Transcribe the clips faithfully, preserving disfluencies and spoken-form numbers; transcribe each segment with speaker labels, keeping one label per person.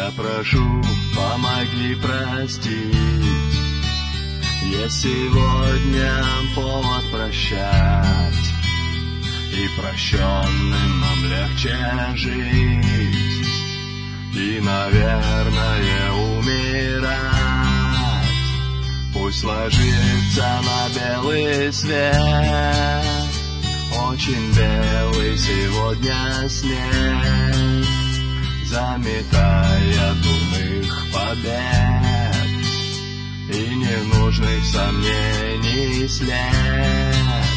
Speaker 1: Я прошу, помоги простить. Есть сегодня повод прощать, и прощенным нам легче жить, и, наверное, умирать. Пусть ложится на белый свет, очень белый сегодня снег, заметая дурных побед и ненужных сомнений след.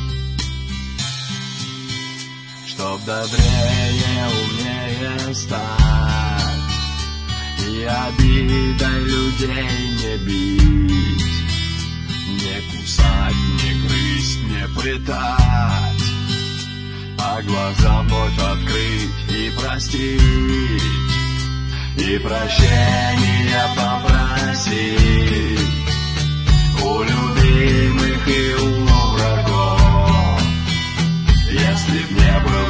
Speaker 1: Чтоб добрее, умнее стать, и обидой людей не бить, не кусать, не грызть, не пытать, а глаза вновь открыть и простить, и прощения попросить у любимых и у врагов. Если б не было